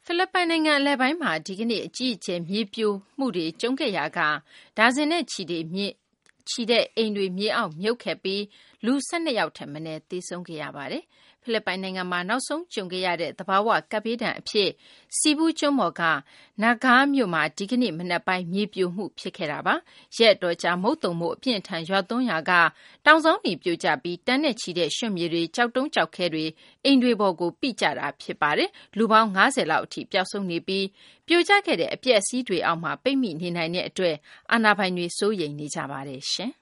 ဖိလစ်ပိုင်နိုင်ငံအလယ်ပိုင်းမှာဒီကနေ့အကြီးအကျယ်မြေပြိုမှုတွေကြုံခဲ့ရာကဒါဇင်နဲ့ချီတဲ့အိမ်တွေမြေအောက်မြုပ်ခဲ့ပြီးလူ12ယောက်ထက်မနည်းသေဆုံးခဲ့ရပါတယ်။ဖိလစ်ပိုင်နိုင်ငံမှာနောက်ဆုံးကြုံခဲ့ရတဲ့သဘာဝကပ်ဘေးဒဏ်အဖြစ်စီဘူးကျွန်းပေါ်ကNaga မြို့မှာဒီကနေ့မနက်ပိုင်းမြေပြိုမှုဖြစ်ခဲ့တာပါ။ရက်တော်ကြာမုတ်တုံမို့အပြင်းထန်ရွာသွန်းရာကတောင်စောင်းတွေပြိုကျပြီးတန်းနဲ့ချီတဲ့ရွှံ့မြေတွေကြောက်တုံးကြောက်ခဲတွေအိမ်တွေပေါ်ကိုပိကျတာဖြစ်ပါတယ်။လူပေါင်း90လောက်အထိပျောက်ဆုံးနေပြီးပြိုကျခဲ့တဲ့အပျက်အစီးတွေအောက်မှာပိတ်မိနေနိုင်တဲ့အတွက်အာဏာပိုင်တွေစိုးရိမ်နေကြပါတယ်ရှင်။